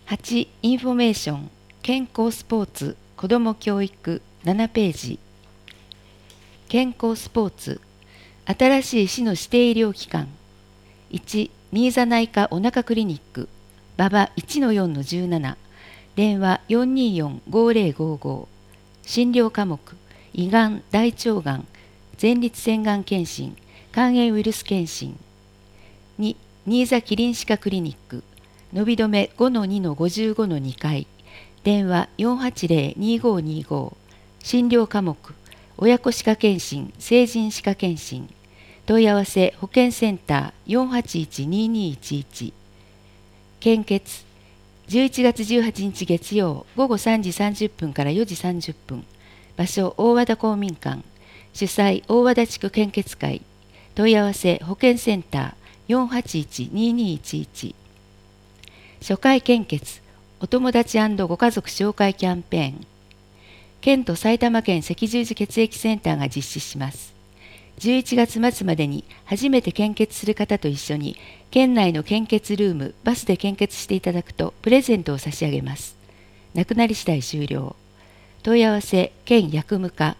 8、インフォメーション、健康スポーツ、子ども教育、7ページ。健康スポーツ、新しい市の指定医療機関。1、新座内科お腹クリニック、馬場 1-4-17、電話424-5055、診療科目、胃がん、大腸がん、前立腺がん検診、肝炎ウイルス検診。2、新座キリン歯科クリニック、伸び止め 5-2-55-2 階、電話480-2525、診療科目、親子歯科検診、成人歯科検診、問い合わせ保健センター 481-2211。献血、11月18日月曜午後3時30分から4時30分、場所大和田公民館、主催大和田地区献血会、問い合わせ保健センター 481-2211。初回献血、お友達&ご家族紹介キャンペーン。県と埼玉県赤十字血液センターが実施します。11月末までに初めて献血する方と一緒に、県内の献血ルーム、バスで献血していただくとプレゼントを差し上げます。なくなり次第終了。問い合わせ、県薬務課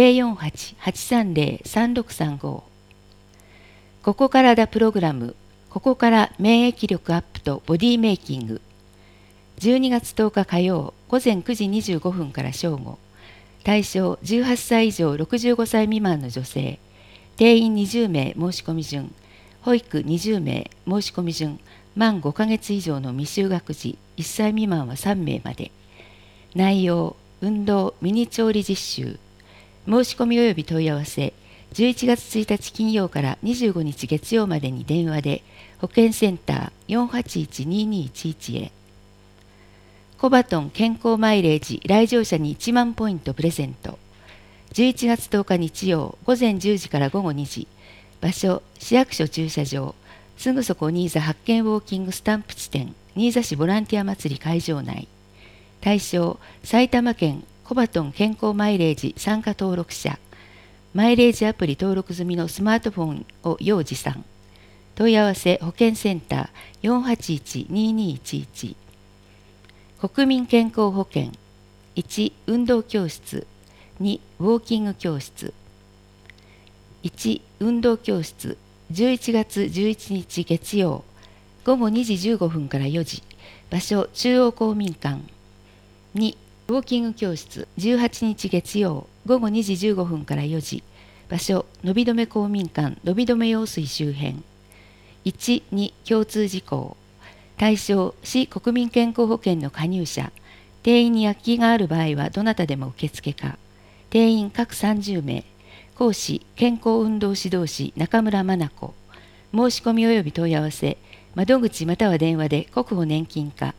048-830-3635。ここからだプログラム、ここから免疫力アップとボディメイキング。12月10日火曜午前9時25分から正午。対象18歳以上65歳未満の女性。定員20名申し込み順。保育20名申し込み順。満5ヶ月以上の未就学児1歳未満は3名まで。内容、運動、ミニ調理実習。申し込み及び問い合わせ、11月1日金曜から25日月曜までに電話で、保健センター 481-2211 へ。コバトン健康マイレージ来場者に1万ポイントプレゼント。11月10日日曜午前10時から午後2時。場所、市役所駐車場。すぐそこ新座発見ウォーキングスタンプ地点、新座市ボランティア祭り会場内。対象、埼玉県コバトン健康マイレージ参加登録者。マイレージアプリ登録済みのスマートフォンを要持参。問い合わせ保健センター 481-2211。国民健康保険。1、運動教室。2、ウォーキング教室。1、運動教室。11月11日月曜午後2時15分から4時。場所、中央公民館。2、ウォーキング教室。18日月曜午後2時15分から4時。場所、伸び止め公民館伸び止め用水周辺。1、2、共通事項。対象、市国民健康保険の加入者。定員に空きがある場合はどなたでも受付可。定員各30名。講師、健康運動指導士中村真奈子。申し込み及び問い合わせ、窓口または電話で国保年金課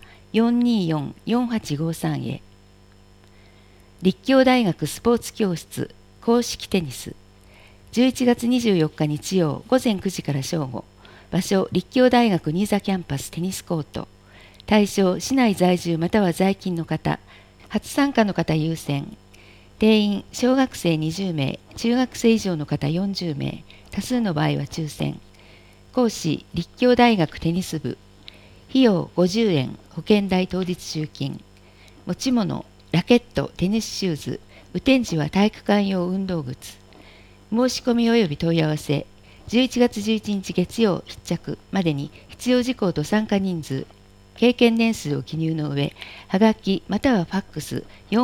424-4853 へ。立教大学スポーツ教室公式テニス。11月24日日曜午前9時から正午。場所、立教大学新座キャンパステニスコート。対象、市内在住または在勤の方。初参加の方優先。定員、小学生20名、中学生以上の方40名。多数の場合は抽選。講師、立教大学テニス部。費用50円、保険代当日集金。持ち物、ラケット、テニスシューズ。雨天時は体育館用運動靴。申し込み及び問い合わせ、11月11日月曜必着までに必要事項と参加人数、経験年数を記入の上、はがきまたはファックス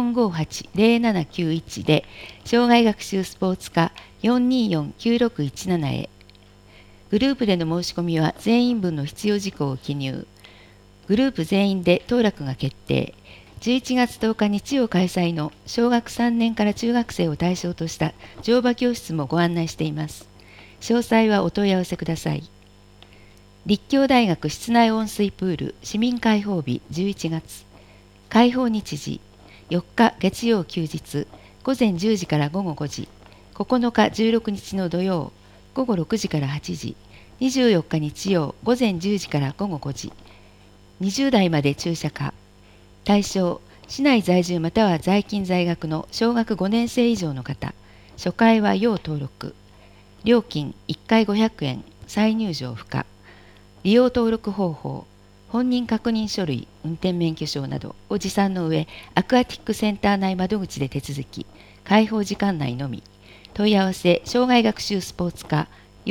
458-0791 で、障害学習スポーツ課 424-9617 へ。グループでの申し込みは全員分の必要事項を記入。グループ全員で当落が決定。11月10日日曜開催の小学3年から中学生を対象とした乗馬教室もご案内しています。詳細はお問い合わせください。立教大学室内温水プール市民開放日11月。開放日時4日月曜休日午前10時から午後5時。9日16日の土曜午後6時から8時。24日日曜午前10時から午後5時。20代まで駐車可。対象、市内在住または在勤在学の小学5年生以上の方。初回は要登録。料金1回500円、再入場不可。利用登録方法。 本人確認書類、運転免許証などを持参の上、アクアティックセンター内窓口で手続き、開放時間内のみ。問い合わせ、障害学習スポーツ課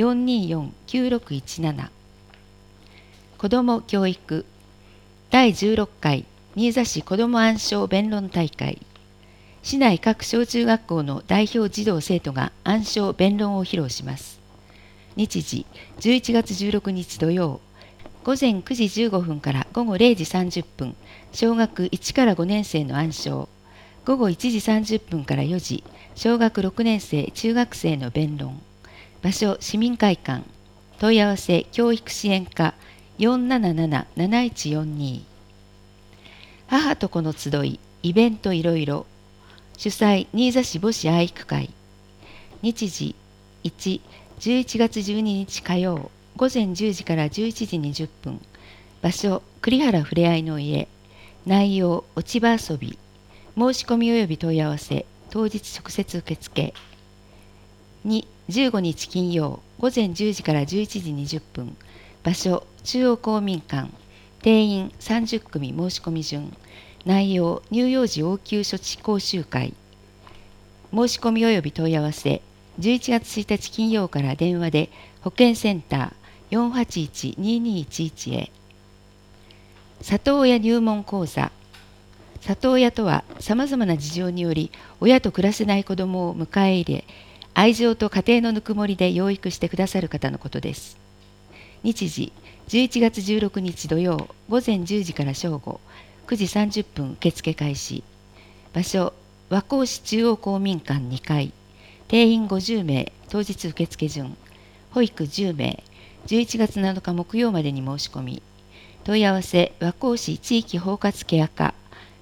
424-9617。子ども教育第16回新座市子ども暗唱弁論大会。市内各小中学校の代表児童生徒が暗唱弁論を披露します。日時11月16日土曜、午前9時15分から午後0時30分、小学1から5年生の暗唱、午後1時30分から4時、小学6年生、中学生の弁論。場所、市民会館。問い合わせ、教育支援課 477-7142。母と子の集い、イベントいろいろ。主催、新座市母子愛育会。日時1、11月12日火曜、午前10時から11時20分。場所、栗原ふれあいの家。内容、落ち葉遊び。申し込み及び問い合わせ、当日直接受付。2、15日金曜、午前10時から11時20分。場所、中央公民館。定員30組申し込み順。内容、乳幼児応急処置講習会。申し込み及び問い合わせ、11月1日金曜から電話で保健センター 481-2211 へ。里親入門講座。里親とは、さまざまな事情により親と暮らせない子どもを迎え入れ、愛情と家庭のぬくもりで養育してくださる方のことです。日時11月16日土曜、午前10時から正午、9時30分受付開始。場所、和光市中央公民館2階。定員50名、当日受付順。保育10名、11月7日木曜までに申し込み。問い合わせ、和光市地域包括ケア課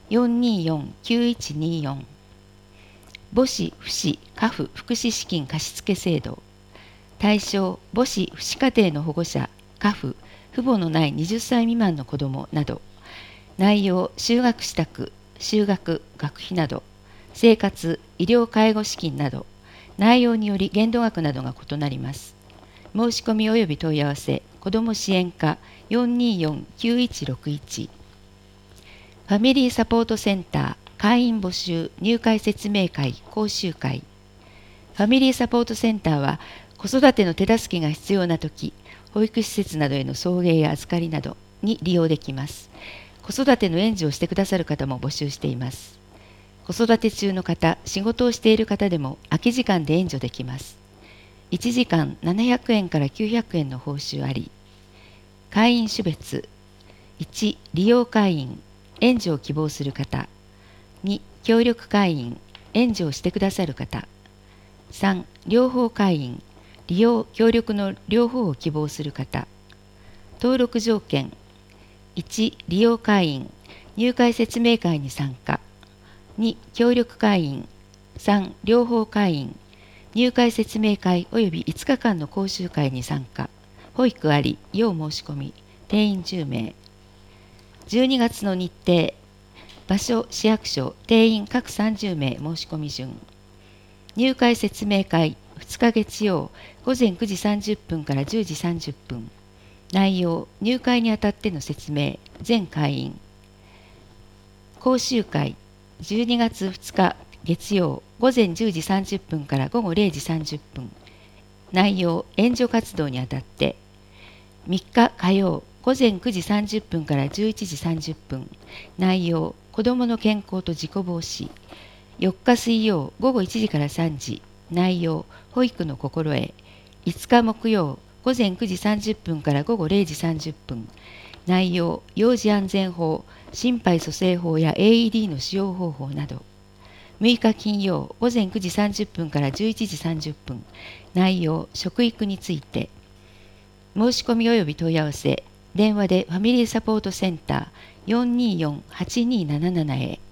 424-9124。母子父子家父福祉資金貸付制度。対象、母子父子家庭の保護者、家父、父母のない20歳未満の子どもなど。内容、就学支度、就学、学費など。生活、医療介護資金など。内容により限度額などが異なります。申し込み及び問い合わせ、子ども支援課 424-9161。ファミリーサポートセンター会員募集入会説明会講習会。ファミリーサポートセンターは、子育ての手助けが必要なとき、保育施設などへの送迎や預かりなどに利用できます。子育ての援助をしてくださる方も募集しています。子育て中の方、仕事をしている方でも空き時間で援助できます。1時間700円から900円の報酬あり。会員種別。1、利用会員、援助を希望する方。2、協力会員、援助をしてくださる方。3、両方会員、利用・協力の両方を希望する方。登録条件。1、利用会員、入会説明会に参加。2、協力会員。3、両方会員、入会説明会及び5日間の講習会に参加。保育あり、要申し込み。定員10名。12月の日程。場所、市役所、定員各30名申し込み順。入会説明会、2日月曜、午前9時30分から10時30分。内容、入会にあたっての説明、全会員。講習会、12月2日月曜、午前10時30分から午後0時30分。内容、援助活動にあたって。3日火曜、午前9時30分から11時30分。内容、子どもの健康と事故防止。4日水曜、午後1時から3時。内容、保育の心得。5日木曜、午前9時30分から午後0時30分。内容、幼児安全法、心肺蘇生法や AED の使用方法など。6日金曜、午前9時30分から11時30分。内容、食育について。申し込み及び問い合わせ、電話でファミリーサポートセンター 424-8277 へ。